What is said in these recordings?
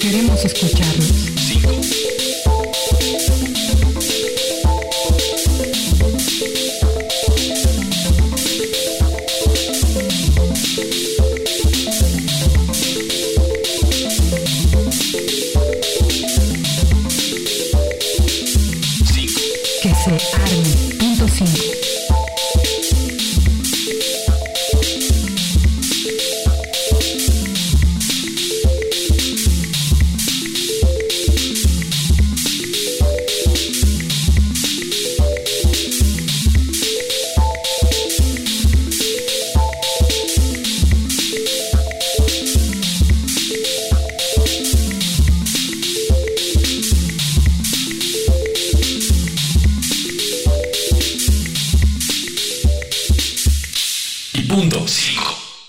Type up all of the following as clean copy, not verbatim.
Queremos escucharlos. 5. Que se arme. Punto 5. Punto 5.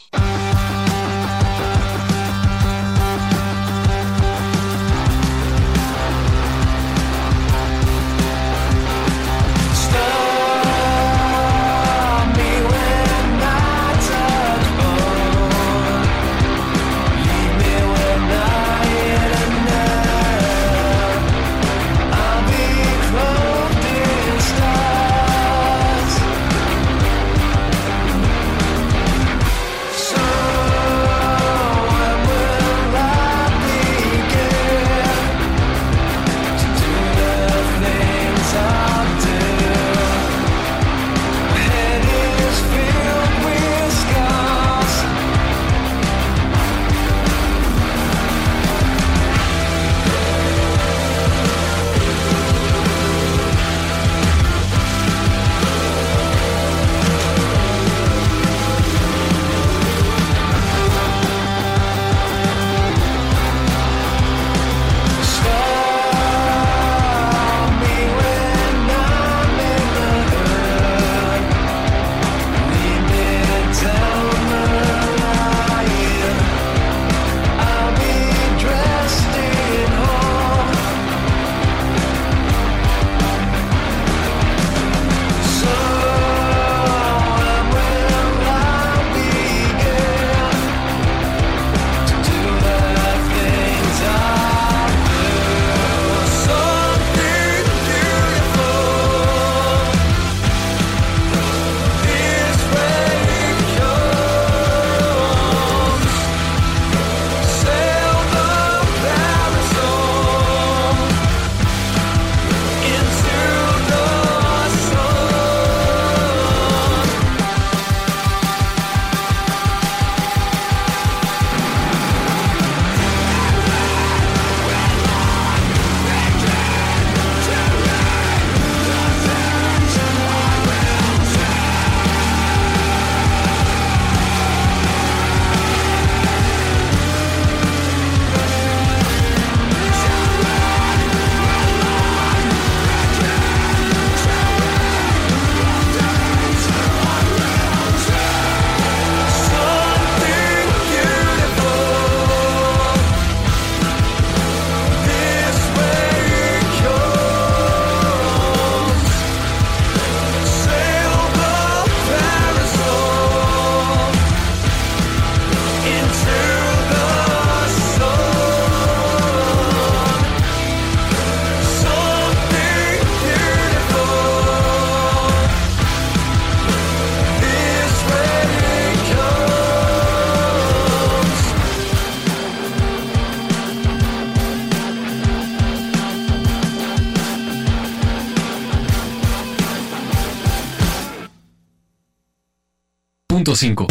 Punto 5.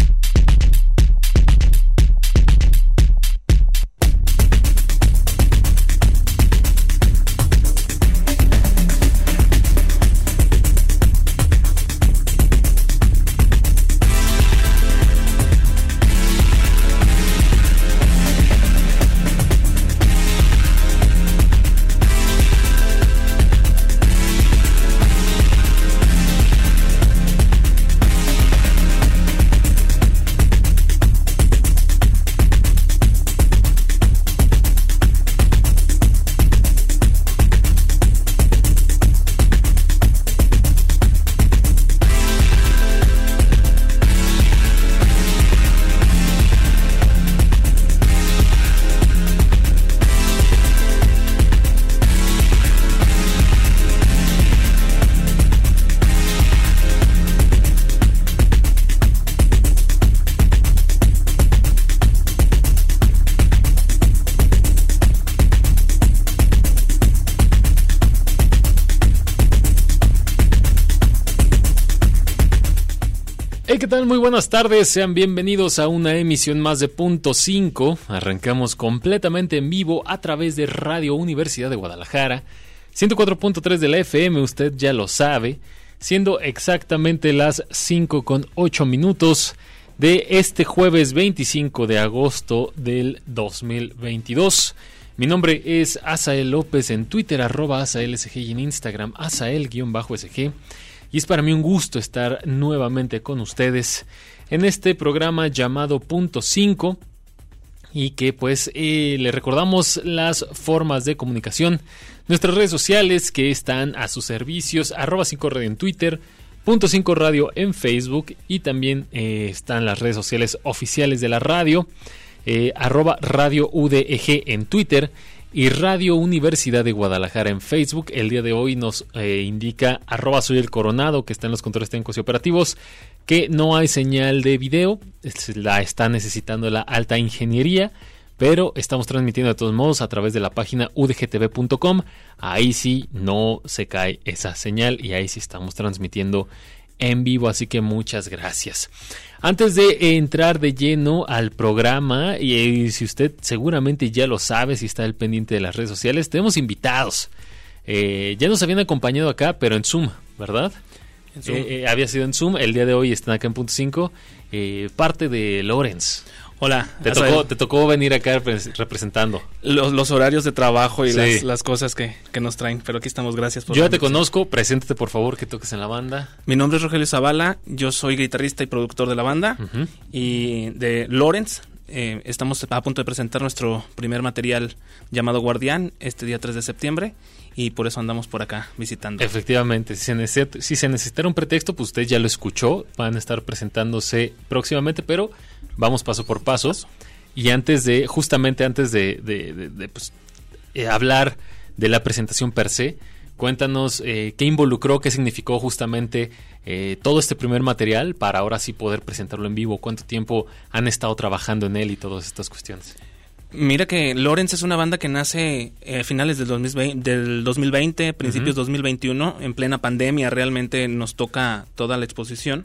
¿qué tal? Muy buenas tardes, sean bienvenidos a una emisión más de Punto 5. Arrancamos completamente en vivo a través de Radio Universidad de Guadalajara, 104.3 de la FM, usted ya lo sabe, siendo exactamente las 5:08 de este jueves 25 de agosto del 2022. Mi nombre es Asael López en Twitter, @AsaelSG, y en Instagram, Asael_SG. Y es para mí un gusto estar nuevamente con ustedes en este programa llamado Punto 5 y que pues le recordamos las formas de comunicación, nuestras redes sociales que están a sus servicios, @5radio en Twitter, Punto 5 Radio en Facebook y también están las redes sociales oficiales de la radio, @Radio UDEG en Twitter y Radio Universidad de Guadalajara en Facebook. El día de hoy nos indica @soyelcoronado, que está en los controles técnicos y operativos, que no hay señal de video, la está necesitando la alta ingeniería, pero estamos transmitiendo de todos modos a través de la página udgtv.com. Ahí sí no se cae esa señal y ahí sí estamos transmitiendo en vivo, así que muchas gracias. Antes de entrar de lleno al programa, y si usted seguramente ya lo sabe, si está al pendiente de las redes sociales, tenemos invitados. Ya nos habían acompañado acá, pero en Zoom, ¿verdad? En Zoom. Había sido en Zoom, el día de hoy están acá en Punto 5, parte de Lorenz. Hola. Te tocó venir acá representando. Los horarios de trabajo y sí, las cosas que nos traen, pero aquí estamos, gracias por... Yo ya te conozco, preséntate por favor, que toques en la banda. Mi nombre es Rogelio Zavala, yo soy guitarrista y productor de la banda, y de Lorenz. Estamos a punto de presentar nuestro primer material llamado Guardián este día 3 de septiembre y por eso andamos por acá visitando. Efectivamente, si se necesitara un pretexto, pues usted ya lo escuchó, van a estar presentándose próximamente, pero vamos paso por paso. Y justamente antes de hablar de la presentación per se, cuéntanos qué involucró, qué significó justamente todo este primer material para ahora sí poder presentarlo en vivo. ¿Cuánto tiempo han estado trabajando en él y todas estas cuestiones? Mira que Lorenz es una banda que nace a finales del 2020, principios 2021, en plena pandemia. Realmente nos toca toda la exposición.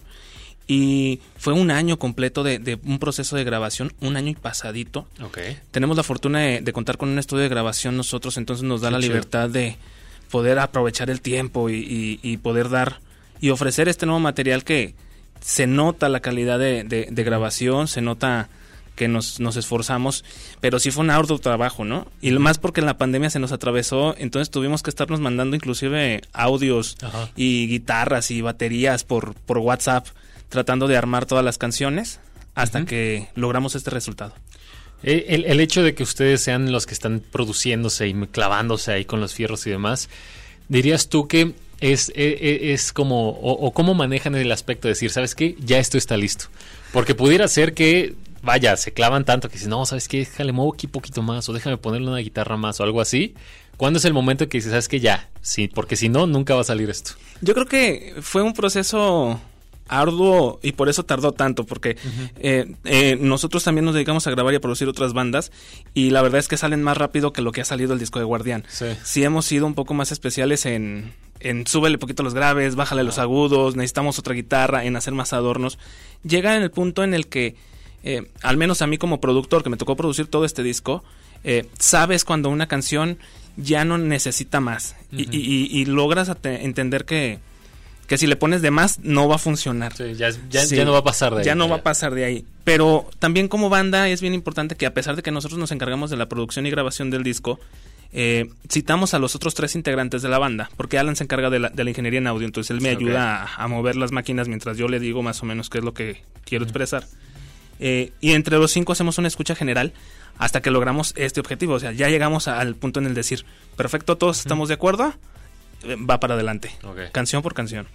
Y fue un año completo de un proceso de grabación, un año y pasadito. Okay. Tenemos la fortuna de contar con un estudio de grabación nosotros, entonces nos da la libertad de poder aprovechar el tiempo y poder dar y ofrecer este nuevo material que se nota la calidad de grabación, se nota que nos esforzamos, pero sí fue un arduo trabajo, ¿no? Y lo más porque en la pandemia se nos atravesó, entonces tuvimos que estarnos mandando inclusive audios y guitarras y baterías por WhatsApp, tratando de armar todas las canciones hasta que logramos este resultado. El hecho de que ustedes sean los que están produciéndose y clavándose ahí con los fierros y demás, ¿dirías tú que es como, o cómo manejan el aspecto de decir, ¿sabes qué? Ya esto está listo? Porque pudiera ser que, vaya, se clavan tanto que dicen, no, ¿sabes qué? Déjale, muevo aquí poquito más, o déjame ponerle una guitarra más, o algo así. ¿Cuándo es el momento que dices, ¿sabes qué? Ya, sí, porque si no, nunca va a salir esto. Yo creo que fue un proceso arduo y por eso tardó tanto, porque nosotros también nos dedicamos a grabar y a producir otras bandas y la verdad es que salen más rápido que lo que ha salido el disco de Guardián. Sí hemos sido un poco más especiales en súbele poquito los graves, bájale los agudos, necesitamos otra guitarra, en hacer más adornos. Llega en el punto en el que al menos a mí como productor, que me tocó producir todo este disco, sabes cuando una canción ya no necesita más y logras entender que si le pones de más no va a funcionar. Sí, ya no va a pasar de ahí. Ya no va a pasar de ahí. Pero también como banda es bien importante que a pesar de que nosotros nos encargamos de la producción y grabación del disco, citamos a los otros 3 integrantes de la banda, porque Alan se encarga de la ingeniería en audio, entonces él me ayuda a mover las máquinas mientras yo le digo más o menos qué es lo que quiero expresar. Y entre los 5 hacemos una escucha general hasta que logramos este objetivo. O sea, ya llegamos al punto en el decir, perfecto, todos estamos de acuerdo, va para adelante, canción por canción.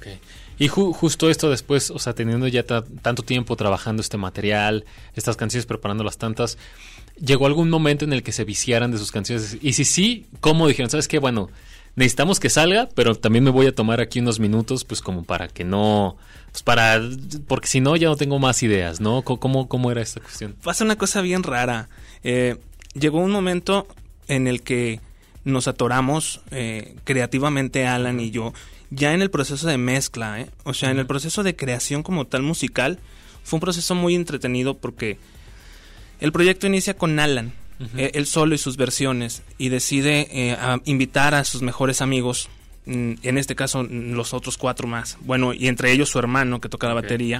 Y justo esto después, o sea, teniendo ya tanto tiempo trabajando este material, estas canciones, preparándolas tantas, ¿llegó algún momento en el que se viciaran de sus canciones? Y si sí, ¿cómo dijeron? ¿Sabes qué? Bueno, necesitamos que salga, pero también me voy a tomar aquí unos minutos, pues como para que no... Pues porque si no, ya no tengo más ideas, ¿no? ¿Cómo era esta cuestión? Pasa una cosa bien rara. Llegó un momento en el que nos atoramos creativamente, Alan y yo, ya en el proceso de mezcla, o sea, en el proceso de creación como tal musical, fue un proceso muy entretenido porque el proyecto inicia con Alan, él solo y sus versiones, y decide invitar a sus mejores amigos, en este caso los otros 4 más, bueno, y entre ellos su hermano que toca la batería,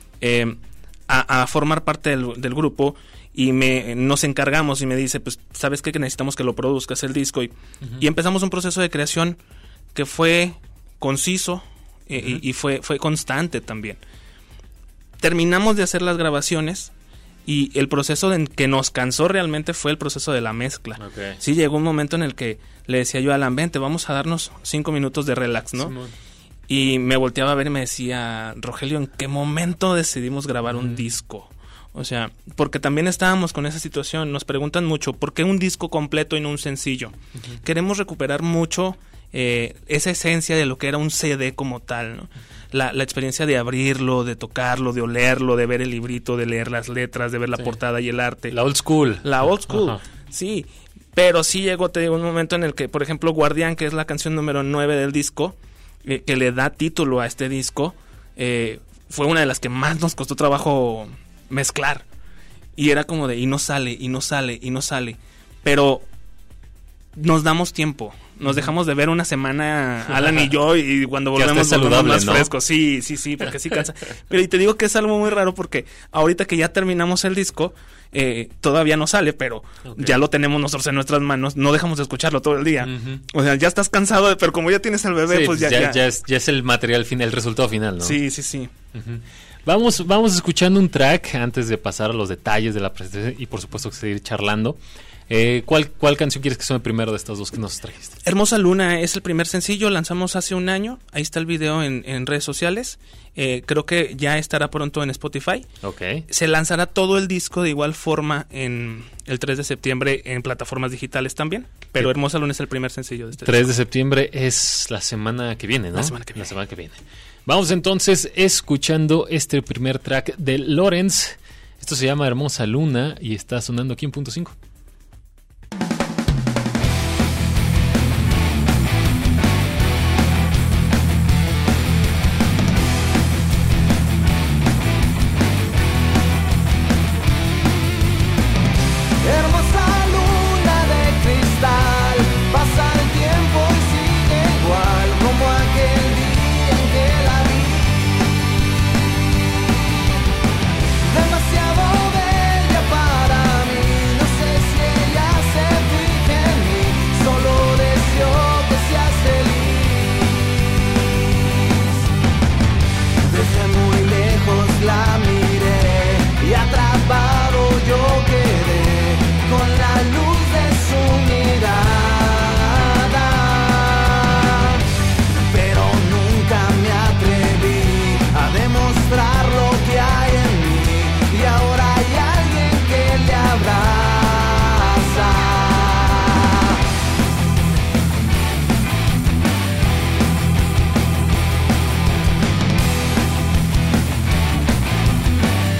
a formar parte del grupo, y nos encargamos y me dice, pues, ¿sabes qué? Que necesitamos que lo produzcas el disco, y empezamos un proceso de creación que fue conciso y fue constante también. Terminamos de hacer las grabaciones y el proceso que nos cansó realmente fue el proceso de la mezcla. Okay. Sí, llegó un momento en el que le decía yo a Alan, vente, vamos a darnos 5 minutos de relax, ¿no? Simón. Y me volteaba a ver y me decía, Rogelio, ¿en qué momento decidimos grabar un disco? O sea, porque también estábamos con esa situación. Nos preguntan mucho, ¿por qué un disco completo y no un sencillo? Queremos recuperar mucho esa esencia de lo que era un CD como tal, ¿no? La experiencia de abrirlo, de tocarlo, de olerlo, de ver el librito, de leer las letras, de ver la portada y el arte. La old school. La old school, sí. Pero sí llegó, te digo, un momento en el que, por ejemplo, Guardián, que es la canción número 9 del disco, que le da título a este disco, fue una de las que más nos costó trabajo mezclar. Y era como de, y no sale. Pero nos damos tiempo. Nos dejamos de ver una semana, Alan y yo, y cuando volvemos más frescos. Sí, porque sí cansa. Pero y te digo que es algo muy raro porque ahorita que ya terminamos el disco, todavía no sale, pero ya lo tenemos nosotros en nuestras manos, no dejamos de escucharlo todo el día. O sea, ya estás cansado, pero como ya tienes al bebé, pues ya es el material final, el resultado final, ¿no? Sí. Vamos escuchando un track antes de pasar a los detalles de la presentación y por supuesto seguir charlando. ¿Cuál canción quieres que suene primero de estas dos que nos trajiste? Hermosa Luna es el primer sencillo, lanzamos hace un año. Ahí está el video en redes sociales. Creo que ya estará pronto en Spotify. Okay. Se lanzará todo el disco de igual forma el 3 de septiembre en plataformas digitales también. Pero Hermosa Luna es el primer sencillo de este 3 disco. de septiembre es la semana que viene, ¿no? La semana que viene. Vamos entonces escuchando este primer track de Lorenz. Esto se llama Hermosa Luna y está sonando aquí en Punto 5.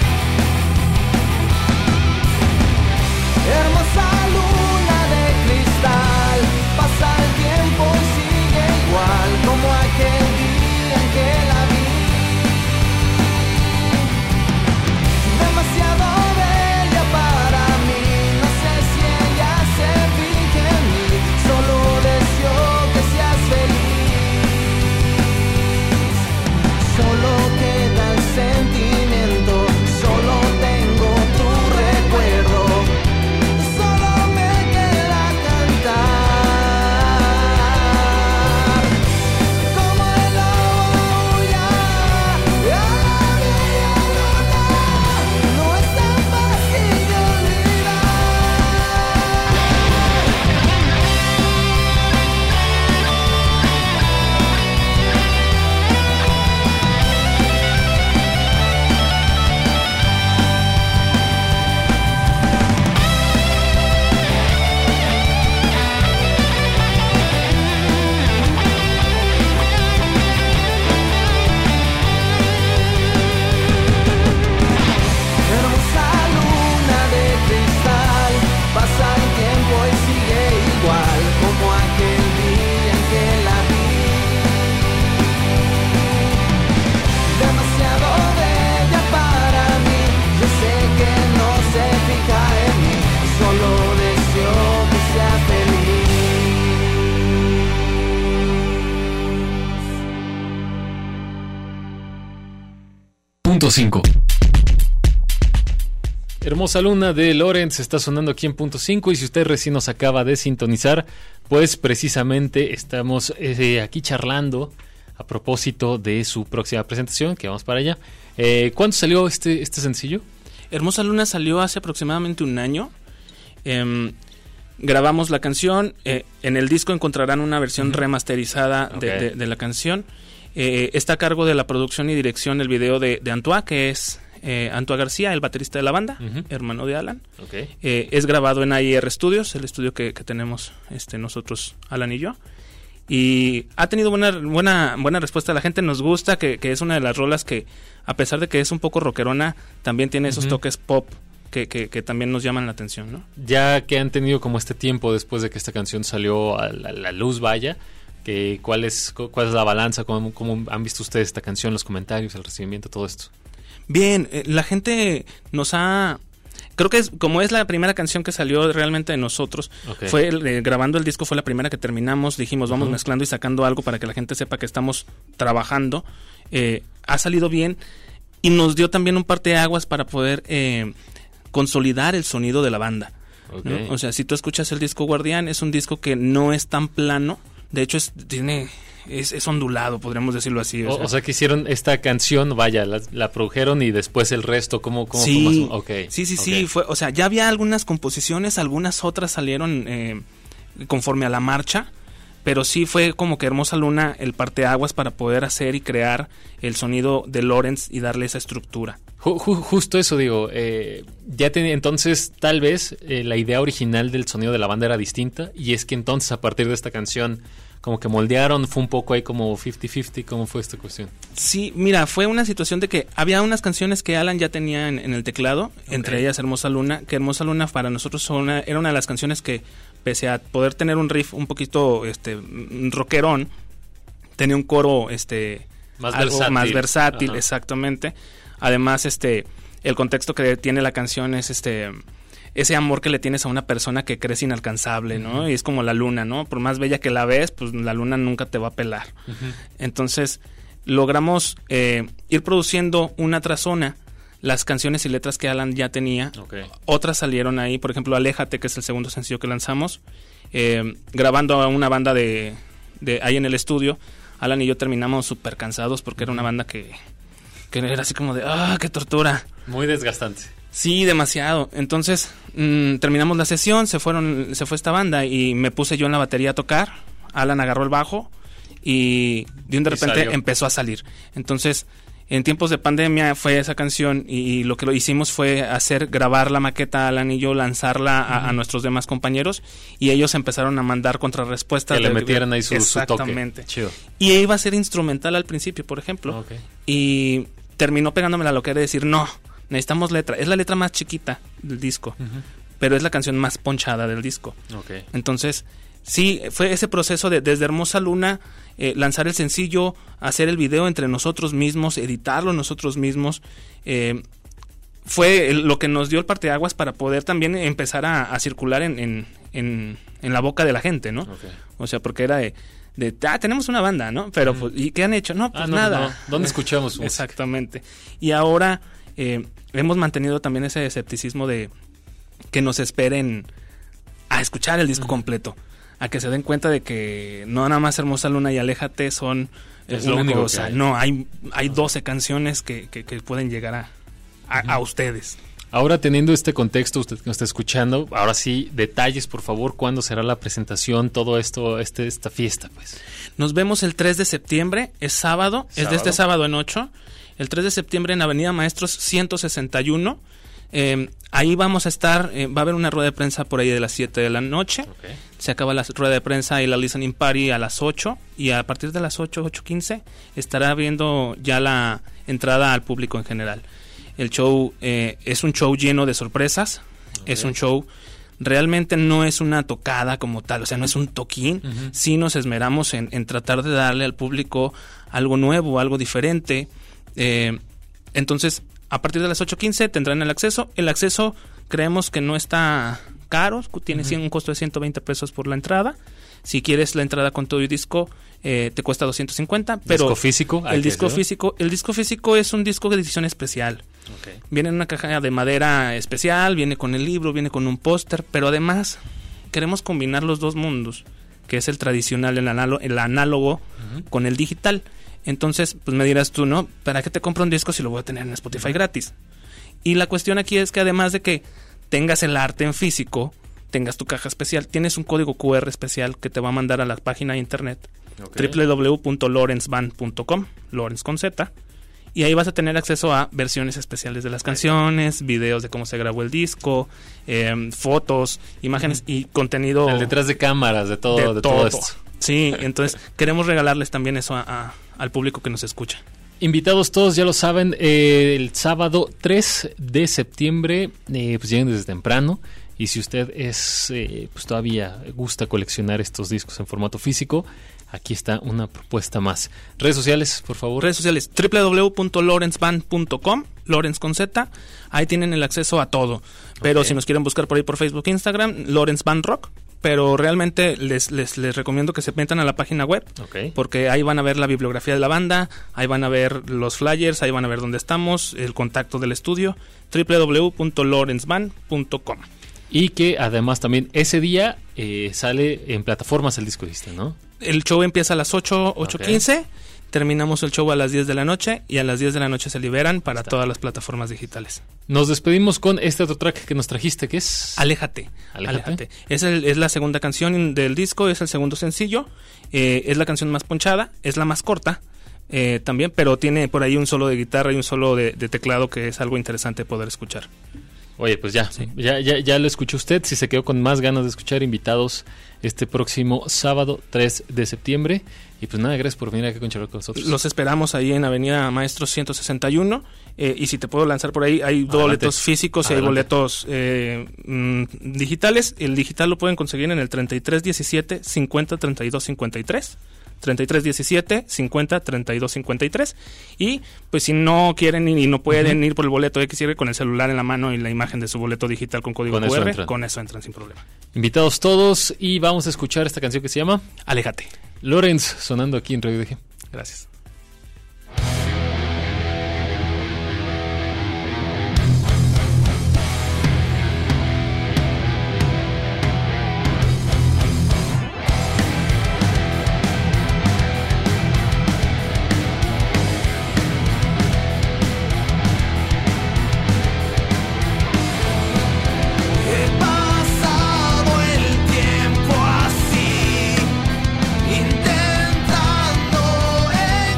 Hermosa luna de cristal. Punto 5. Hermosa Luna de Lawrence está sonando aquí en Punto 5, y si usted recién nos acaba de sintonizar, pues precisamente estamos aquí charlando a propósito de su próxima presentación, que vamos para allá. ¿Cuándo salió este sencillo? Hermosa Luna salió hace aproximadamente un año. Grabamos la canción. En el disco encontrarán una versión remasterizada de la canción. Está a cargo de la producción y dirección el video de Antoine, que es Antoine García, el baterista de la banda, hermano de Alan. Es grabado en AIR Studios, el estudio que tenemos nosotros, Alan y yo. Y ha tenido buena respuesta. La gente nos gusta, que es una de las rolas que, a pesar de que es un poco rockerona, también tiene esos toques pop que también nos llaman la atención, ¿no? Ya que han tenido como este tiempo después de que esta canción salió a la luz, vaya, ¿cuál es la balanza? ¿Cómo han visto ustedes esta canción, los comentarios, el recibimiento, todo esto? Bien, la gente nos ha... Creo que como es la primera canción que salió realmente de nosotros, fue grabando el disco, fue la primera que terminamos, dijimos vamos mezclando y sacando algo para que la gente sepa que estamos trabajando. Ha salido bien y nos dio también un parteaguas para poder consolidar el sonido de la banda, ¿no? O sea, si tú escuchas el disco Guardián, es un disco que no es tan plano, de hecho es ondulado, podríamos decirlo así. O sea que hicieron esta canción, vaya, la produjeron y después el resto, ¿cómo sí, fue? Sí, fue, o sea, ya había algunas composiciones, algunas otras salieron conforme a la marcha, pero sí fue como que Hermosa Luna el parteaguas para poder hacer y crear el sonido de Lawrence y darle esa estructura. Justo eso, digo, ya tenía entonces tal vez la idea original del sonido de la banda era distinta, y es que entonces a partir de esta canción como que moldearon, fue un poco ahí como 50-50, ¿cómo fue esta cuestión? Sí, mira, fue una situación de que había unas canciones que Alan ya tenía en el teclado, entre ellas Hermosa Luna, que Hermosa Luna para nosotros era una de las canciones que, pese a poder tener un riff un poquito rockerón, tenía un coro más versátil, Ajá. Exactamente. Además, el contexto que tiene la canción es ese amor que le tienes a una persona que crees inalcanzable, ¿no? Y es como la luna, ¿no? Por más bella que la ves, pues la luna nunca te va a pelar. Entonces, logramos ir produciendo una tras una las canciones y letras que Alan ya tenía. Otras salieron ahí, por ejemplo, Aléjate, que es el segundo sencillo que lanzamos, grabando a una banda de ahí en el estudio. Alan y yo terminamos súper cansados porque era una banda que era así como de ¡qué tortura! Muy desgastante. Sí, demasiado. Entonces, terminamos la sesión, se fue esta banda y me puse yo en la batería a tocar. Alan agarró el bajo y de repente empezó a salir. Entonces, en tiempos de pandemia fue esa canción y lo que hicimos fue grabar la maqueta, Alan y yo, lanzarla a nuestros demás compañeros, y ellos empezaron a mandar contrarrespuestas. Que le metieran ahí su toque. Exactamente. Chido. Y iba a ser instrumental al principio, por ejemplo. Y terminó pegándome la loquera de decir, no, necesitamos letra. Es la letra más chiquita del disco, pero es la canción más ponchada del disco. Entonces, sí, fue ese proceso de desde Hermosa Luna, lanzar el sencillo, hacer el video entre nosotros mismos, editarlo nosotros mismos. Fue lo que nos dio el parteaguas para poder también empezar a circular en la boca de la gente, ¿no? O sea, porque era tenemos una banda, ¿no? Pero, pues, ¿y qué han hecho? No, pues nada. No. ¿Dónde escuchamos? Exactamente. Y ahora hemos mantenido también ese escepticismo de que nos esperen a escuchar el disco completo, a que se den cuenta de que no nada más Hermosa Luna y Aléjate son lo único cosa. No, hay 12 canciones que pueden llegar a ustedes. Ahora, teniendo este contexto, usted que nos está escuchando, ahora sí, detalles, por favor, ¿cuándo será la presentación, todo esto, esta fiesta, pues? Nos vemos el 3 de septiembre, es sábado, es de este sábado en 8, el 3 de septiembre en Avenida Maestros 161, ahí vamos a estar, va a haber una rueda de prensa por ahí de las 7 de la noche, se acaba la rueda de prensa y la listening party a las 8, y a partir de las 8:15 estará viendo ya la entrada al público en general. El show es un show lleno de sorpresas, es un show, realmente no es una tocada como tal, o sea, no es un toquín, sí nos esmeramos en tratar de darle al público algo nuevo, algo diferente. Entonces, a partir de las 8:15 tendrán el acceso creemos que no está caros, tiene un costo de 120 pesos por la entrada. Si quieres la entrada con todo y disco, te cuesta 250. Pero ¿Disco físico? El disco físico es un disco de edición especial. Okay. Viene en una caja de madera especial, viene con el libro, viene con un póster, pero además queremos combinar los dos mundos, que es el tradicional, el análogo, con el digital. Entonces, pues me dirás tú, ¿no? ¿Para qué te compro un disco si lo voy a tener en Spotify gratis? Y la cuestión aquí es que además de que tengas el arte en físico, tengas tu caja especial, tienes un código QR especial que te va a mandar a la página de internet, www.lorenzband.com, Lorenz con Z, y ahí vas a tener acceso a versiones especiales de las canciones, videos de cómo se grabó el disco, fotos, imágenes y contenido. El detrás de cámaras, de todo esto. Sí, entonces queremos regalarles también eso al público que nos escucha. Invitados todos, ya lo saben, el sábado 3 de septiembre, pues lleguen desde temprano. Y si usted pues todavía gusta coleccionar estos discos en formato físico, aquí está una propuesta más. Redes sociales, por favor. Redes sociales, www.lorenzband.com, Lorenz con Z. Ahí tienen el acceso a todo. Pero si nos quieren buscar por ahí por Facebook, Instagram, Lorenz Band Rock. Pero realmente les recomiendo que se metan a la página web, porque ahí van a ver la bibliografía de la banda, ahí van a ver los flyers, ahí van a ver dónde estamos, el contacto del estudio, www.lorenzband.com. Y que además también ese día sale en plataformas el disco, ¿no? El show empieza a las 8:15, terminamos el show a las 10 de la noche y a las 10 de la noche se liberan para todas las plataformas digitales. Nos despedimos con este otro track que nos trajiste, que es... Aléjate. Es la segunda canción del disco, es el segundo sencillo, es la canción más ponchada, es la más corta también, pero tiene por ahí un solo de guitarra y un solo de teclado que es algo interesante poder escuchar. Oye, pues ya lo escuchó usted. Si se quedó con más ganas de escuchar, invitados este próximo sábado 3 de septiembre. Y pues nada, gracias por venir aquí con charlar con nosotros. Los esperamos ahí en Avenida Maestros 161. Y si te puedo lanzar por ahí, hay boletos físicos y hay boletos digitales. El digital lo pueden conseguir en el 3317 50 32 53. 3317 50 32 53. Y pues si no quieren y no pueden ir por el boleto XY, con el celular en la mano y la imagen de su boleto digital con código QR, con eso entran sin problema. Invitados todos, y vamos a escuchar esta canción que se llama Aléjate. Lorenz, sonando aquí en Radio DG. Gracias. Intentando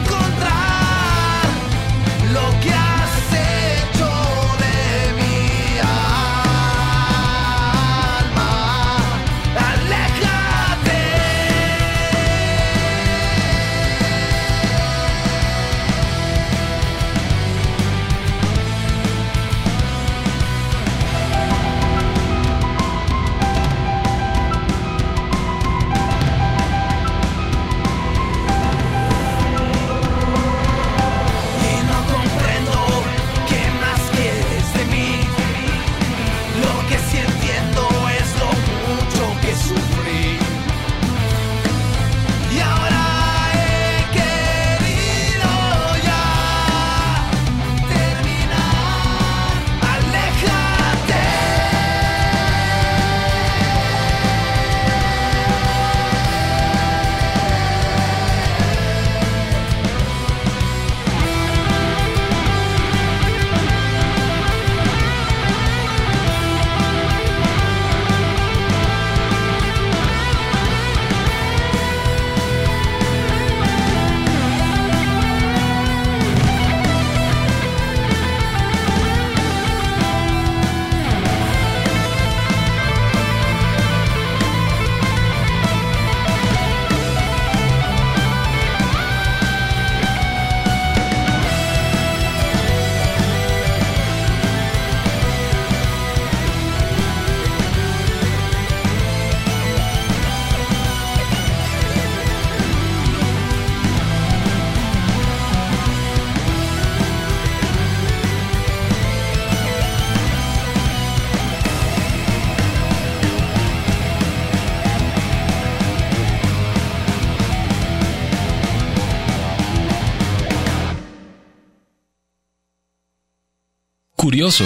curioso.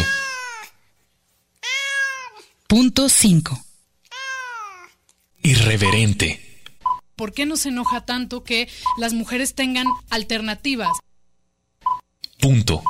Punto 5. Irreverente. ¿Por qué nos enoja tanto que las mujeres tengan alternativas? Punto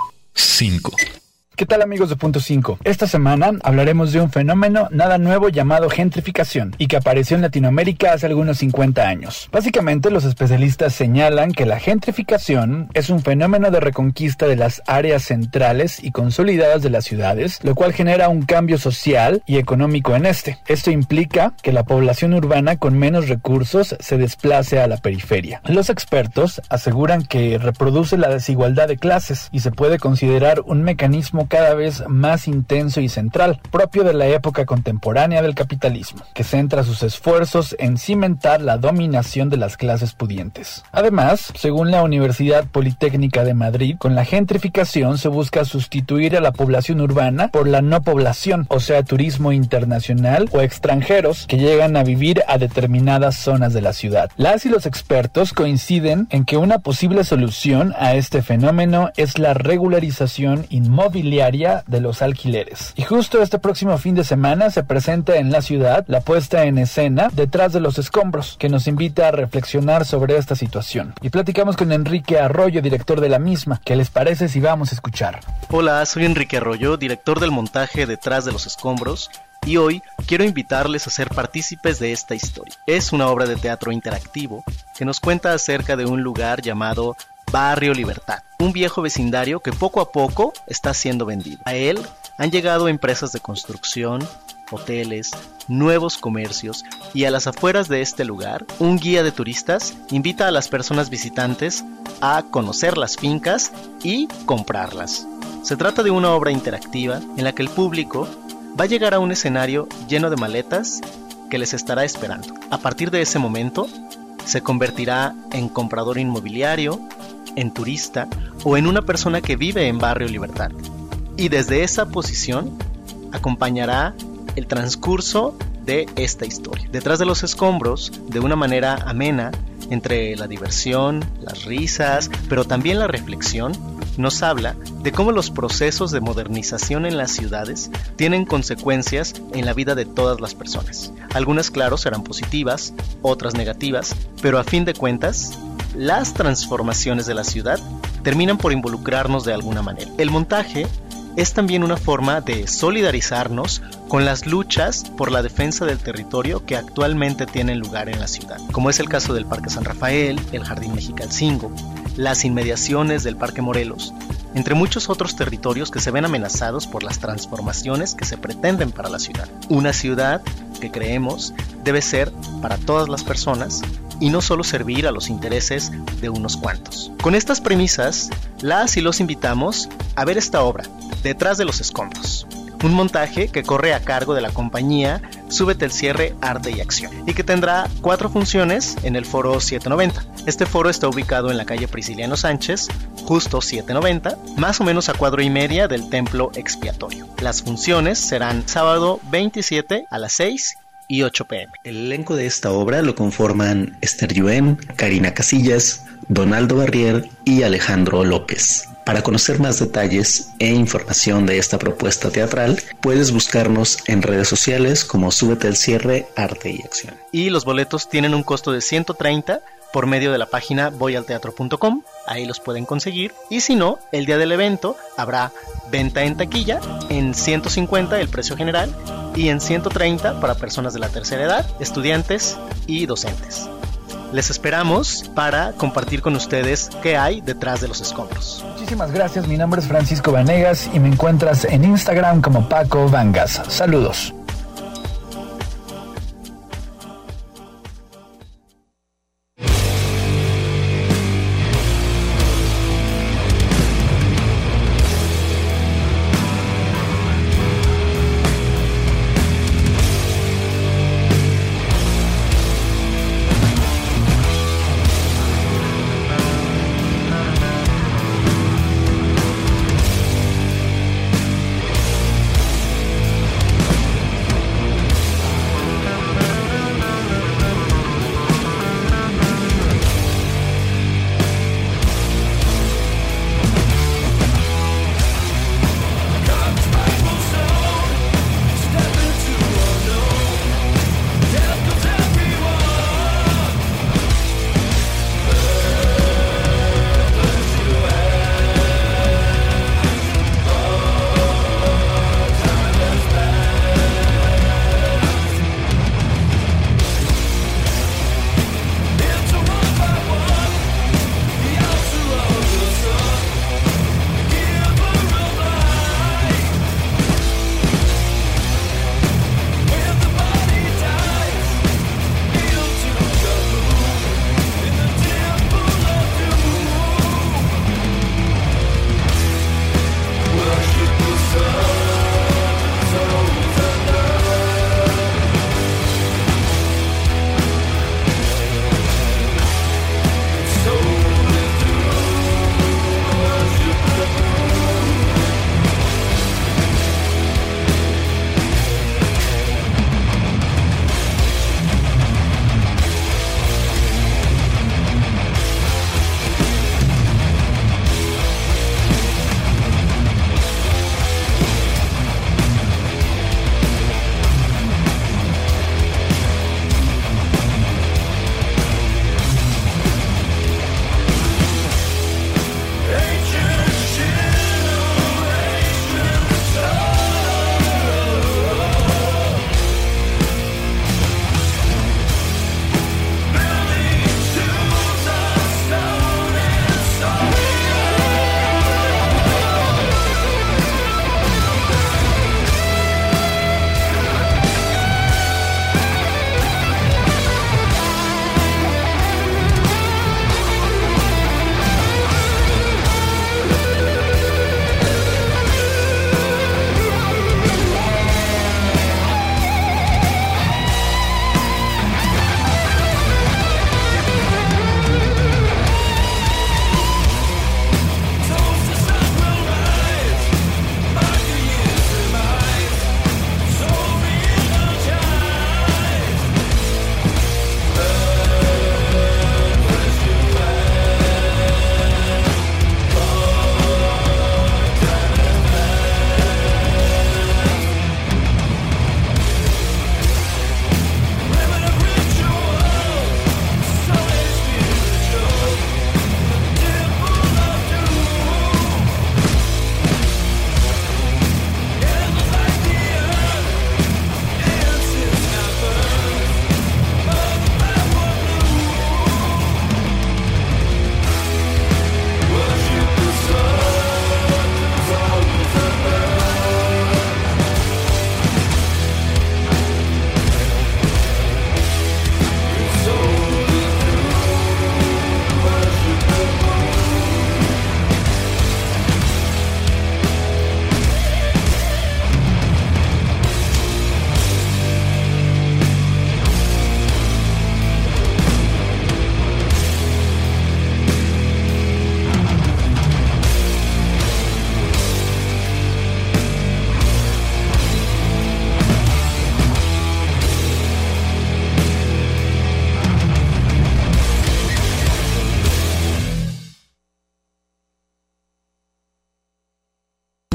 5. ¿Qué tal, amigos de Punto 5? Esta semana hablaremos de un fenómeno nada nuevo llamado gentrificación y que apareció en Latinoamérica hace algunos 50 años. Básicamente, los especialistas señalan que la gentrificación es un fenómeno de reconquista de las áreas centrales y consolidadas de las ciudades, lo cual genera un cambio social y económico en este. Esto implica que la población urbana con menos recursos se desplace a la periferia. Los expertos aseguran que reproduce la desigualdad de clases y se puede considerar un mecanismo cada vez más intenso y central, propio de la época contemporánea del capitalismo, que centra sus esfuerzos en cimentar la dominación de las clases pudientes. Además, según la Universidad Politécnica de Madrid, con la gentrificación se busca sustituir a la población urbana por la no población, o sea, turismo internacional o extranjeros que llegan a vivir a determinadas zonas de la ciudad. Las y los expertos coinciden en que una posible solución a este fenómeno es la regularización inmobiliaria de los alquileres. Y justo este próximo fin de semana se presenta en la ciudad la puesta en escena Detrás de los Escombros, que nos invita a reflexionar sobre esta situación. Y platicamos con Enrique Arroyo, director de la misma. ¿Qué les parece si vamos a escuchar? Hola, soy Enrique Arroyo, director del montaje Detrás de los Escombros, y hoy quiero invitarles a ser partícipes de esta historia. Es una obra de teatro interactivo que nos cuenta acerca de un lugar llamado Barrio Libertad, un viejo vecindario que poco a poco está siendo vendido. A él han llegado empresas de construcción, hoteles, nuevos comercios, y a las afueras de este lugar, un guía de turistas invita a las personas visitantes a conocer las fincas y comprarlas. Se trata de una obra interactiva en la que el público va a llegar a un escenario lleno de maletas que les estará esperando. A partir de ese momento, se convertirá en comprador inmobiliario, en turista o en una persona que vive en Barrio Libertad. Y desde esa posición acompañará el transcurso de esta historia. Detrás de los escombros, de una manera amena, entre la diversión, las risas, pero también la reflexión, nos habla de cómo los procesos de modernización en las ciudades tienen consecuencias en la vida de todas las personas. Algunas, claro, serán positivas, otras negativas, pero a fin de cuentas, las transformaciones de la ciudad terminan por involucrarnos de alguna manera. El montaje es también una forma de solidarizarnos con las luchas por la defensa del territorio que actualmente tienen lugar en la ciudad, como es el caso del Parque San Rafael, el Jardín Mexicalcingo, las inmediaciones del Parque Morelos, entre muchos otros territorios que se ven amenazados por las transformaciones que se pretenden para la ciudad. Una ciudad que creemos debe ser para todas las personas y no solo servir a los intereses de unos cuantos. Con estas premisas, las y los invitamos a ver esta obra, Detrás de los Escombros, un montaje que corre a cargo de la compañía Súbete el Cierre Arte y Acción y que tendrá 4 funciones en el Foro 790. Este foro está ubicado en la calle Prisciliano Sánchez, justo 790, más o menos a cuadra y media del Templo Expiatorio. Las funciones serán sábado 27 a las 6 y 8 p.m. El elenco de esta obra lo conforman Esther Yuen, Karina Casillas, Donaldo Barrier y Alejandro López. Para conocer más detalles e información de esta propuesta teatral, puedes buscarnos en redes sociales como Súbete el Cierre Arte y Acción. Y los boletos tienen un costo de 130 por medio de la página voyalteatro.com, ahí los pueden conseguir, y si no, el día del evento habrá venta en taquilla en 150 el precio general y en 130 para personas de la tercera edad, estudiantes y docentes. Les esperamos para compartir con ustedes qué hay detrás de los escombros. Muchísimas gracias, mi nombre es Francisco Vanegas y me encuentras en Instagram como Paco Vangas. Saludos.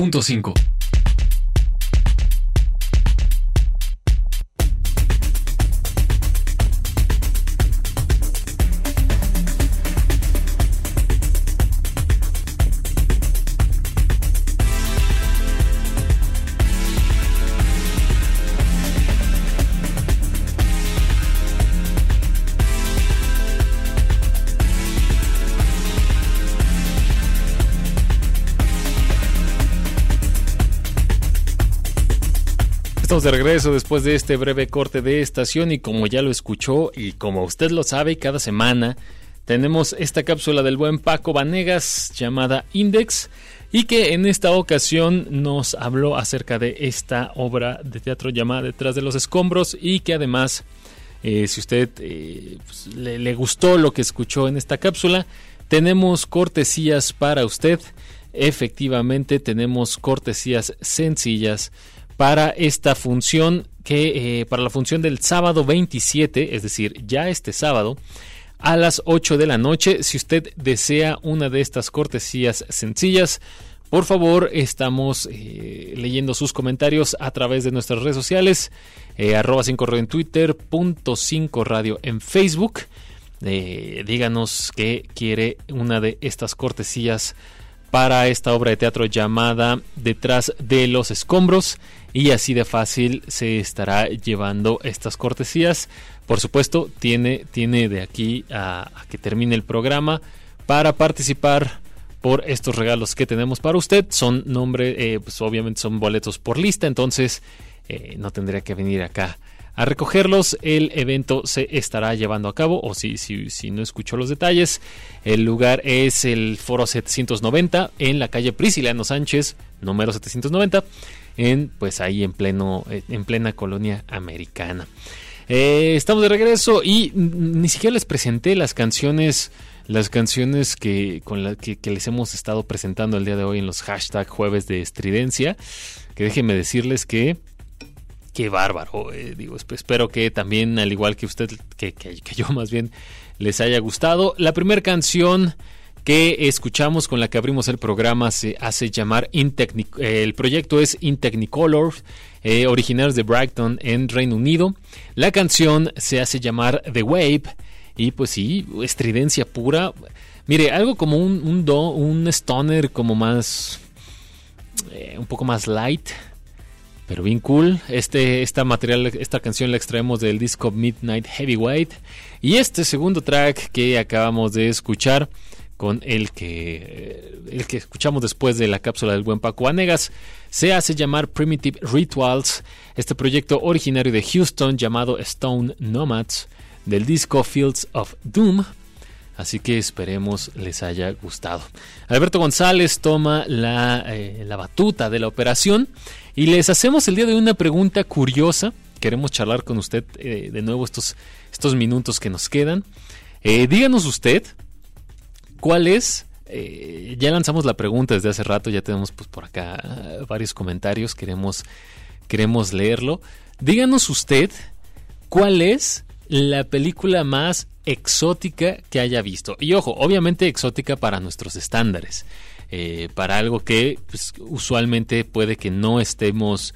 .5. Estamos de regreso después de este breve corte de estación y como ya lo escuchó y como usted lo sabe, cada semana tenemos esta cápsula del buen Paco Vanegas llamada Index y que en esta ocasión nos habló acerca de esta obra de teatro llamada Detrás de los Escombros y que además, si usted pues, le gustó lo que escuchó en esta cápsula, tenemos cortesías para usted. Efectivamente tenemos cortesías sencillas para esta función para la función del sábado 27, es decir, ya este sábado, a las 8 de la noche. Si usted desea una de estas cortesías sencillas, por favor, estamos leyendo sus comentarios a través de nuestras redes sociales, @5radio en Twitter, .5 radio en Facebook. Díganos que quiere una de estas cortesías para esta obra de teatro llamada Detrás de los Escombros y así de fácil se estará llevando estas cortesías. Por supuesto, tiene de aquí a que termine el programa para participar por estos regalos que tenemos para usted. Son pues obviamente son boletos por lista, entonces no tendría que venir acá a recogerlos. El evento se estará llevando a cabo, o si no escuchó los detalles, el lugar es el Foro 790 en la calle Prisciliano Sánchez, número 790, pues ahí en plena colonia americana. Estamos de regreso y ni siquiera les presenté las canciones que les hemos estado presentando el día de hoy en los hashtag Jueves de Estridencia, que déjenme decirles que qué bárbaro, espero que también, al igual que usted, que yo más bien, les haya gustado. La primera canción que escuchamos, con la que abrimos el programa, se hace llamar el proyecto es In Technicolor, originarios de Brighton en Reino Unido. La canción se hace llamar The Wave y pues sí, estridencia pura. Mire, algo como un stoner como más, un poco más light, pero bien cool. Esta canción la extraemos del disco Midnight Heavyweight. Y este segundo track que acabamos de escuchar, con el que escuchamos después de la cápsula del buen Paco Vanegas, se hace llamar Primitive Rituals. Este proyecto originario de Houston llamado Stone Nomads, del disco Fields of Doom. Así que esperemos les haya gustado. Alberto González toma la batuta de la operación y les hacemos el día de hoy una pregunta curiosa. Queremos charlar con usted de nuevo estos minutos que nos quedan. Díganos usted cuál es. Ya lanzamos la pregunta desde hace rato, ya tenemos pues por acá varios comentarios, queremos leerlo. Díganos usted cuál es la película más exótica que haya visto. Y ojo, obviamente exótica para nuestros estándares, para algo que pues, usualmente puede que no estemos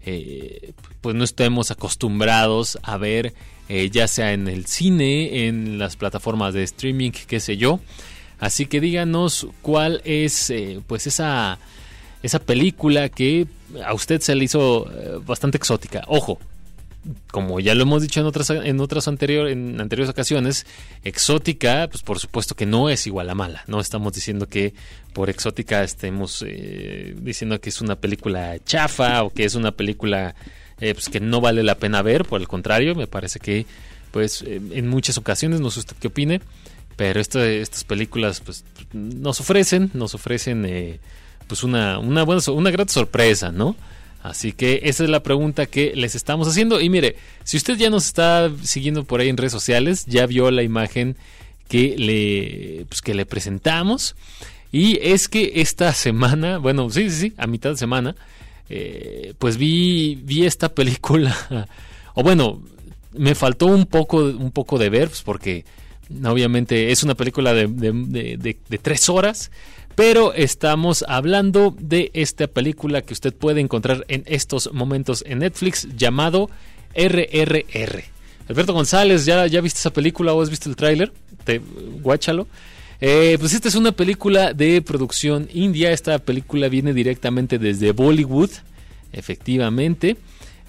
acostumbrados a ver, ya sea en el cine, en las plataformas de streaming, qué sé yo. Así que díganos cuál es pues esa película que a usted se le hizo bastante exótica. Ojo, como ya lo hemos dicho en anteriores ocasiones, exótica, pues por supuesto que no es igual a mala. No estamos diciendo que por exótica estemos diciendo que es una película chafa o que es una película pues que no vale la pena ver. Por el contrario, me parece que pues en muchas ocasiones, no sé usted qué opine, pero estas películas pues nos ofrecen pues una gran sorpresa, ¿no? Así que esa es la pregunta que les estamos haciendo. Y mire, si usted ya nos está siguiendo por ahí en redes sociales, ya vio la imagen que le presentamos. Y es que esta semana, bueno, sí, a mitad de semana, pues vi esta película. O bueno, me faltó un poco de ver, pues porque obviamente es una película de 3 horas. pero estamos hablando de esta película que usted puede encontrar en estos momentos en Netflix, llamado RRR. Alberto González, ¿ya viste esa película o has visto el tráiler? Guáchalo. Pues esta es una película de producción india. Esta película viene directamente desde Bollywood, efectivamente,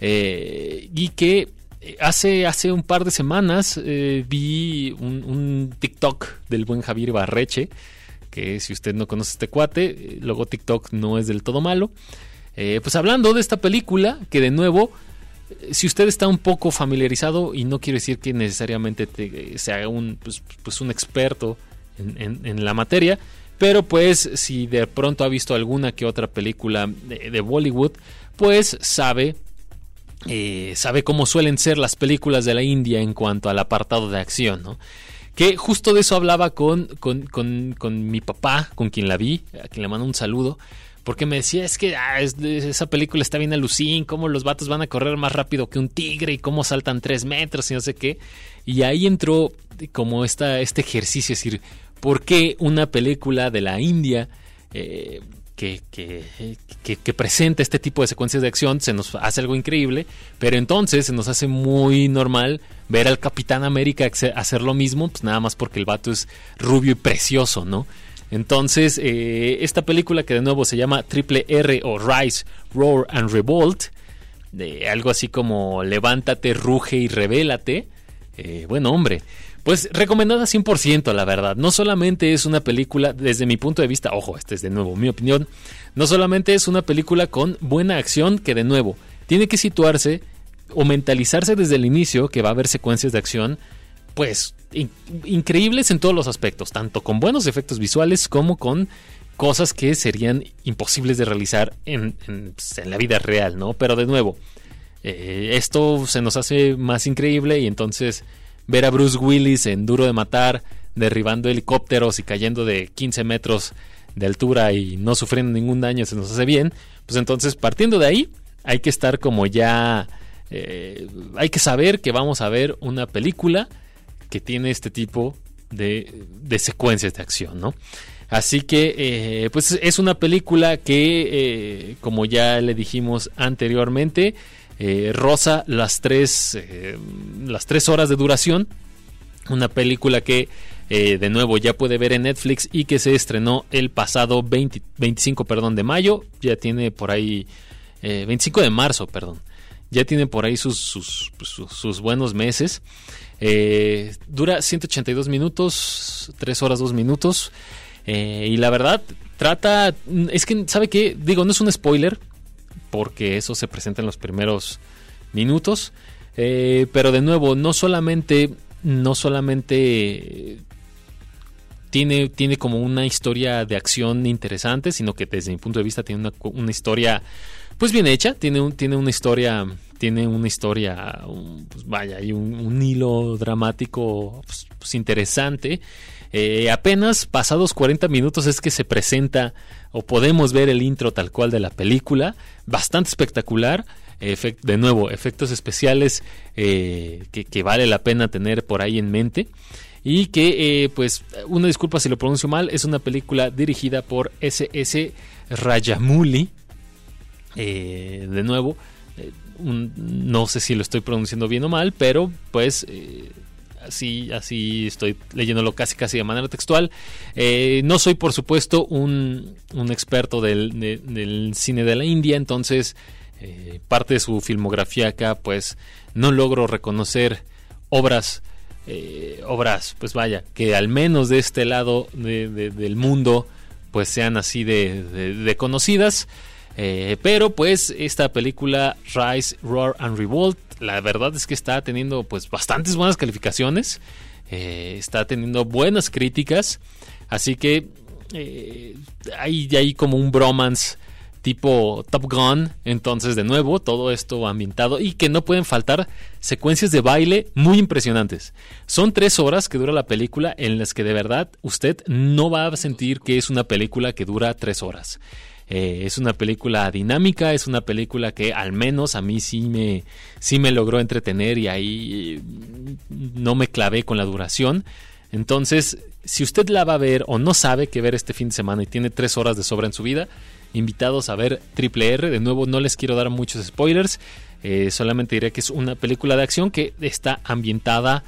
y que hace un par de semanas vi un TikTok del buen Javier Barreche, que si usted no conoce a este cuate, luego TikTok no es del todo malo, pues hablando de esta película, que de nuevo, si usted está un poco familiarizado, y no quiero decir que necesariamente se haga un experto en la materia, pero pues si de pronto ha visto alguna que otra película de Bollywood, pues sabe cómo suelen ser las películas de la India en cuanto al apartado de acción, ¿no? Que justo de eso hablaba con mi papá, con quien la vi, a quien le mando un saludo, porque me decía, es que esa película está bien alucin, cómo los vatos van a correr más rápido que un tigre y cómo saltan 3 metros y no sé qué. Y ahí entró como este ejercicio, es decir, ¿por qué una película de la India que presenta este tipo de secuencias de acción se nos hace algo increíble, pero entonces se nos hace muy normal ver al Capitán América hacer lo mismo, pues nada más porque el vato es rubio y precioso, ¿no? Entonces, esta película, que de nuevo se llama Triple R o Rise, Roar and Revolt, algo así como levántate, ruge y rebélate, bueno, hombre, pues recomendada 100%, la verdad. No solamente es una película, desde mi punto de vista, ojo, esta es de nuevo mi opinión, no solamente es una película con buena acción, que de nuevo tiene que situarse o mentalizarse desde el inicio que va a haber secuencias de acción, pues increíbles en todos los aspectos, tanto con buenos efectos visuales como con cosas que serían imposibles de realizar en la vida real, ¿no? Pero de nuevo, esto se nos hace más increíble, y entonces ver a Bruce Willis en Duro de Matar derribando helicópteros y cayendo de 15 metros de altura y no sufriendo ningún daño se nos hace bien. Pues entonces, partiendo de ahí, hay que estar como ya hay que saber que vamos a ver una película que tiene este tipo de secuencias de acción, ¿no? Así que pues es una película que como ya le dijimos anteriormente, roza las 3 horas de duración. Una película que de nuevo ya puede ver en Netflix y que se estrenó el pasado 25 de mayo. Ya tiene por ahí 25 de marzo, perdón. Ya tiene por ahí sus buenos meses. Dura 182 minutos, 3 horas 2 minutos. Y la verdad, es que, ¿sabe qué? Digo, no es un spoiler, porque eso se presenta en los primeros minutos. Pero de nuevo, no solamente tiene como una historia de acción interesante, sino que desde mi punto de vista tiene una historia pues bien hecha, tiene una historia, pues vaya, hay un hilo dramático pues interesante. Apenas pasados 40 minutos es que se presenta o podemos ver el intro tal cual de la película, bastante espectacular. De nuevo, efectos especiales que vale la pena tener por ahí en mente. Y que, pues, una disculpa si lo pronuncio mal, es una película dirigida por S.S. Rajamouli. De nuevo, no sé si lo estoy pronunciando bien o mal, pero pues así estoy leyéndolo casi de manera textual. No soy, por supuesto, un experto del cine de la India, entonces parte de su filmografía acá, pues no logro reconocer obras, pues vaya, que al menos de este lado del mundo, pues sean así de conocidas. Pero pues esta película Rise, Roar and Revolt, la verdad es que está teniendo pues bastantes buenas calificaciones, está teniendo buenas críticas, así que hay como un bromance tipo Top Gun. Entonces, de nuevo, todo esto ambientado, y que no pueden faltar secuencias de baile muy impresionantes. Son 3 horas que dura la película, en las que de verdad usted no va a sentir que es una película que dura 3 horas. Es una película dinámica, es una película que al menos a mí sí me logró entretener, y ahí no me clavé con la duración. Entonces, si usted la va a ver o no sabe qué ver este fin de semana y tiene 3 horas de sobra en su vida, invitados a ver Triple R. De nuevo, no les quiero dar muchos spoilers, solamente diré que es una película de acción que está ambientada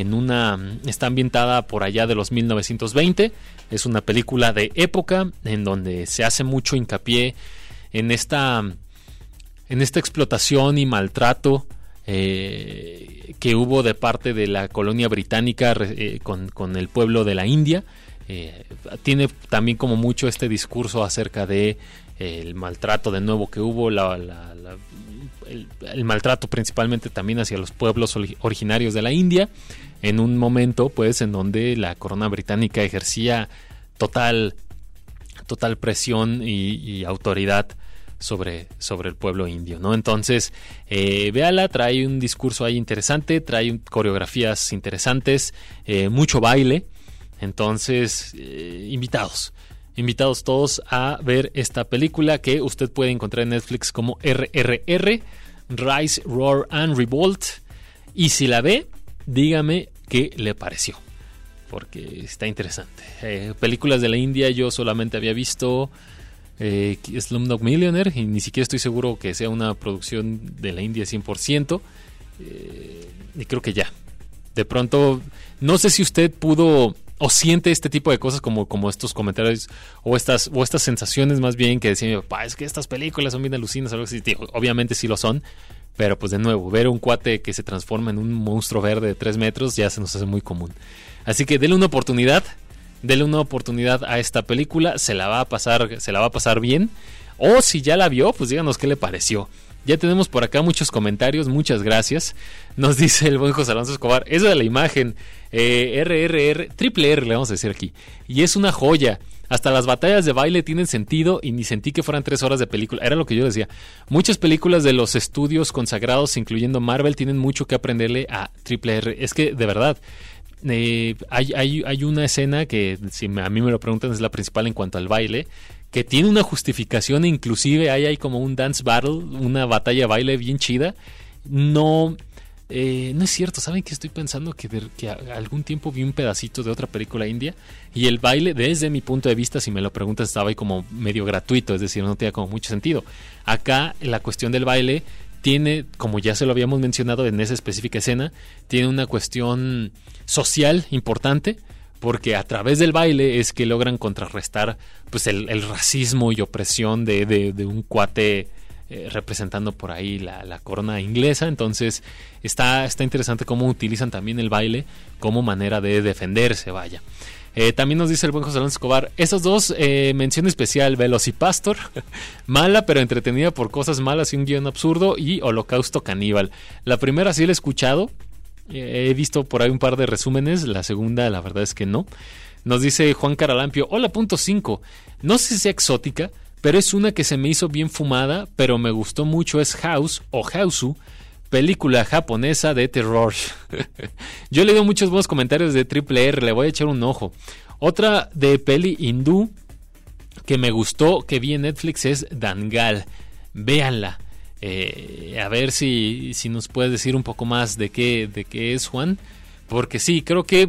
por allá de los 1920. Es una película de época en donde se hace mucho hincapié en esta explotación y maltrato que hubo de parte de la colonia británica con el pueblo de la India. Tiene también como mucho este discurso acerca de el maltrato de nuevo que hubo, el maltrato principalmente también hacia los pueblos originarios de la India, en un momento pues en donde la corona británica ejercía total presión y autoridad sobre el pueblo indio, ¿no? Entonces, véala, trae un discurso ahí interesante, trae coreografías interesantes, mucho baile. Entonces, invitados todos a ver esta película que usted puede encontrar en Netflix como RRR, Rise, Roar and Revolt. Y si la ve, dígame qué le pareció, porque está interesante. Películas de la India yo solamente había visto Slumdog Millionaire, y ni siquiera estoy seguro que sea una producción de la India 100%, y creo que ya. De pronto, no sé si usted pudo o siente este tipo de cosas como estos comentarios o estas sensaciones más bien que decían mi papá, es que estas películas son bien alucinas, algo así. Obviamente sí lo son, pero pues de nuevo, ver un cuate que se transforma en un monstruo verde de 3 metros ya se nos hace muy común. Así que denle una oportunidad a esta película, se la va a pasar bien. O si ya la vio, pues díganos qué le pareció. Ya tenemos por acá muchos comentarios, muchas gracias. Nos dice el buen José Alonso Escobar, esa de la imagen, Triple R le vamos a decir aquí, y es una joya. Hasta las batallas de baile tienen sentido y ni sentí que fueran 3 horas de película. Era lo que yo decía. Muchas películas de los estudios consagrados, incluyendo Marvel, tienen mucho que aprenderle a Triple R. Es que, de verdad, hay una escena que, si a mí me lo preguntan, es la principal en cuanto al baile, que tiene una justificación, inclusive hay como un dance battle, una batalla de baile bien chida. No es cierto, ¿saben qué estoy pensando? Que algún tiempo vi un pedacito de otra película india y el baile, desde mi punto de vista, si me lo preguntas, estaba ahí como medio gratuito, es decir, no tenía como mucho sentido. Acá la cuestión del baile tiene, como ya se lo habíamos mencionado en esa específica escena, tiene una cuestión social importante, porque a través del baile es que logran contrarrestar pues el racismo y opresión de un cuate representando por ahí la corona inglesa. Entonces está interesante cómo utilizan también el baile como manera de defenderse, vaya. También nos dice el buen José Alonso Escobar, esos dos, mención especial, Velocipastor, mala pero entretenida por cosas malas y un guión absurdo, y Holocausto Caníbal. La primera sí la he escuchado, he visto por ahí un par de resúmenes, la segunda la verdad es que no. Nos dice Juan Caralampio, hola, punto 5, no sé si sea exótica, pero es una que se me hizo bien fumada, pero me gustó mucho, es House o Hausu, película japonesa de terror. Yo he leído muchos buenos comentarios de Triple R, le voy a echar un ojo. Otra de peli hindú que me gustó, que vi en Netflix, es Dangal. Véanla. A ver si nos puedes decir un poco más de qué es, Juan. Porque sí, creo que,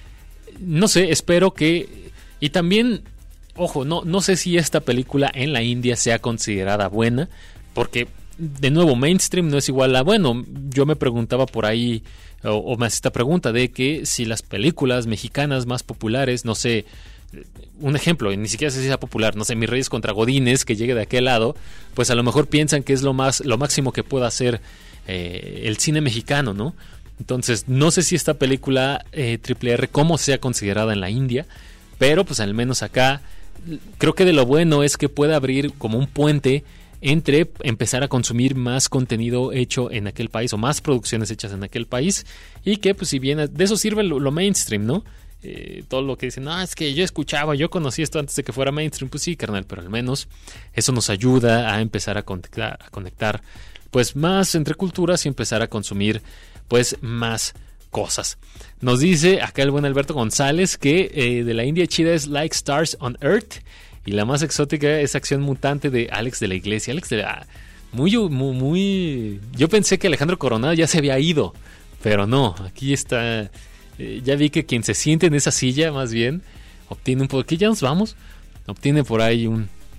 no sé, espero que... Y también, ojo, no sé si esta película en la India sea considerada buena, porque... De nuevo, mainstream no es igual a... Bueno, yo me preguntaba por ahí, o me hace esta pregunta de que si las películas mexicanas más populares, no sé, un ejemplo, ni siquiera sé si sea popular, no sé, Mis Reyes contra Godines, que llegue de aquel lado, pues a lo mejor piensan que es lo máximo que pueda hacer el cine mexicano, ¿no? Entonces, no sé si esta película Triple R, cómo sea considerada en la India, pero pues al menos acá, creo que de lo bueno es que puede abrir como un puente entre empezar a consumir más contenido hecho en aquel país o más producciones hechas en aquel país, y que pues si bien de eso sirve lo mainstream, ¿no? Todo lo que dicen, no, es que yo conocí esto antes de que fuera mainstream, pues sí, carnal, pero al menos eso nos ayuda a empezar a conectar pues más entre culturas y empezar a consumir pues más cosas. Nos dice acá el buen Alberto González que de la India chida es Like Stars on Earth, y la más exótica es Acción Mutante de Alex de la Iglesia. muy... Yo pensé que Alejandro Coronado ya se había ido, pero no, aquí está Ya vi que quien se siente en esa silla, más bien, obtiene un poco... ¿Qué ya nos vamos? Obtiene por ahí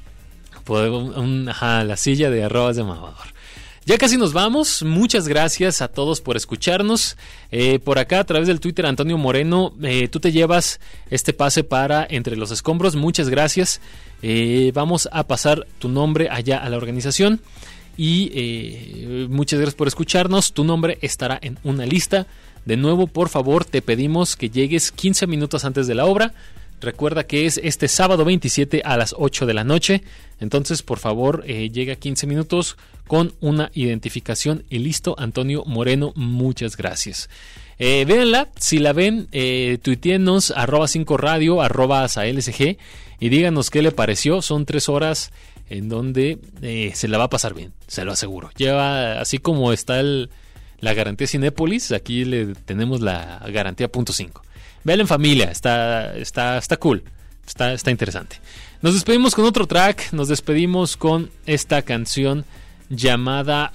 la silla de arrobas de mamador. Ya casi nos vamos. Muchas gracias a todos por escucharnos. Por acá, a través del Twitter, Antonio Moreno, tú te llevas este pase para Entre los Escombros. Muchas gracias. Vamos a pasar tu nombre allá a la organización. Y muchas gracias por escucharnos. Tu nombre estará en una lista. De nuevo, por favor, te pedimos que llegues 15 minutos antes de la obra. Recuerda que es este sábado 27 a las 8 de la noche. Entonces, por favor, llega 15 minutos con una identificación y listo. Antonio Moreno, muchas gracias. Véanla, si la ven, tuiteennos @5radio, @AsaLSG y díganos qué le pareció. Son 3 horas en donde se la va a pasar bien, se lo aseguro. Lleva, así como está la garantía Cinépolis, aquí le tenemos la garantía .5. Véanla en familia, está cool, está interesante. Nos despedimos con otro track, nos despedimos con esta canción llamada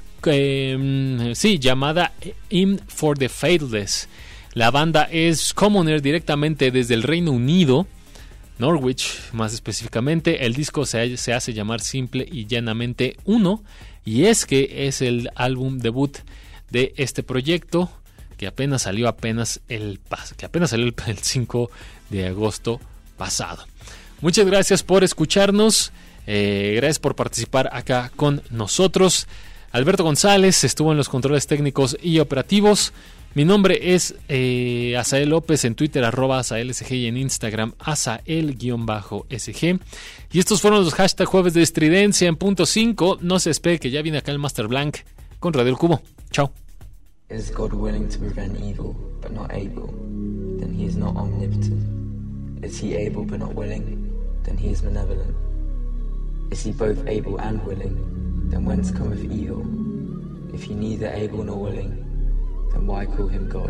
Hymn for the Faithless. La banda es Commoner, directamente desde el Reino Unido, Norwich más específicamente. El disco se hace llamar simple y llanamente 1, y es que es el álbum debut de este proyecto que apenas salió el 5 de agosto pasado. Muchas gracias por escucharnos, gracias por participar acá con nosotros. Alberto González estuvo en los controles técnicos y operativos. Mi nombre es Asael López, en Twitter @AsaelSG y en Instagram Asael_SG. Y estos fueron los hashtag Jueves de Estridencia en .5. No se espere que ya viene acá el Master Blank con Radio El Cubo. Chao. Is God willing to prevent evil, but not able? Then he is not omnipotent. Is he able but not willing? Then he is malevolent. Is he both able and willing? Then whence cometh evil? If he neither able nor willing, then why call him God?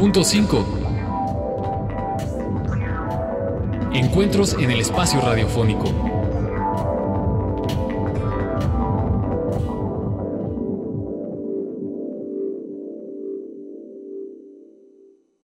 Punto 5. Encuentros en el espacio radiofónico.